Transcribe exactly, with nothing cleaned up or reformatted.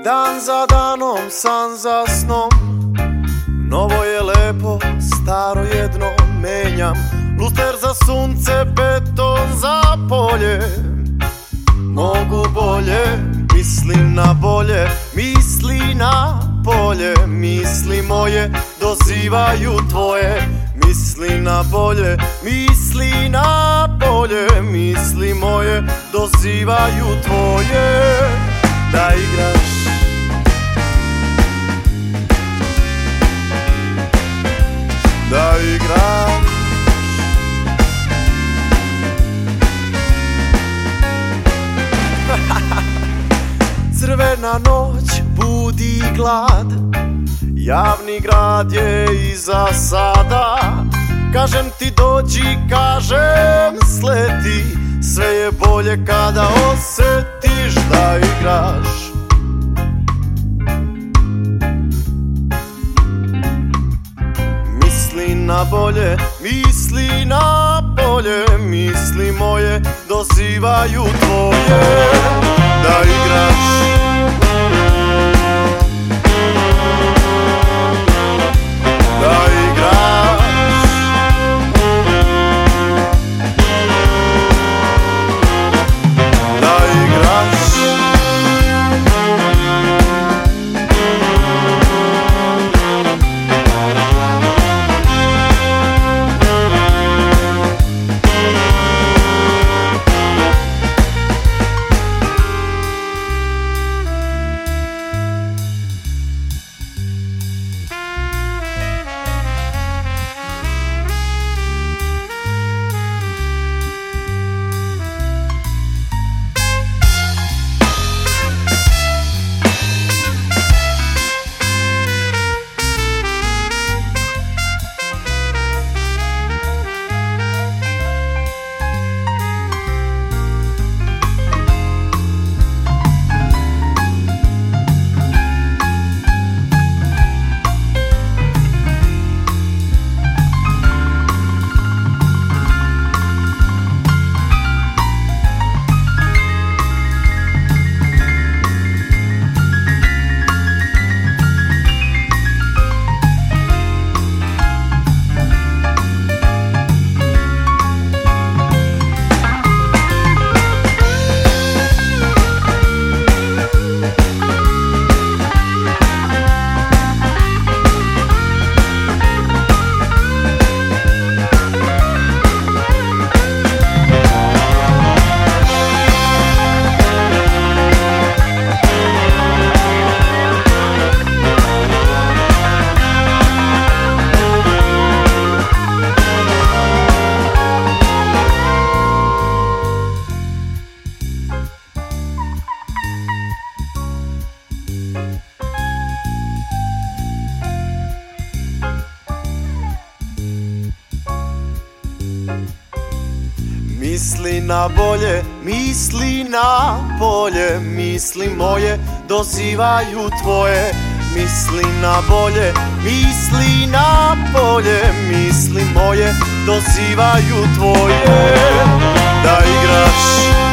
Dan za danom, san za snom, novo je lepo, staro jedno menjam. Luster za sunce, beton za polje. Mogu bolje, mislim na bolje, misli na polje. Misli moje dozivaju tvoje, misli na bolje, misli na bolje. Misli moje dozivaju tvoje. Da igraš, da igraš. Crvena noć budi glad, javni grad je iza sada. Kažem ti dođi, kažem sleti, sve je bolje kada osetiš da igraš. Misli na bolje, misli na bolje. Misli moje dozivaju tvoje. Da igraš, da igraš, da igraš. Misli na bolje, misli na polje. Misli moje dozivaju tvoje. Misli na bolje, misli na polje. Misli moje dozivaju tvoje. Da igraš,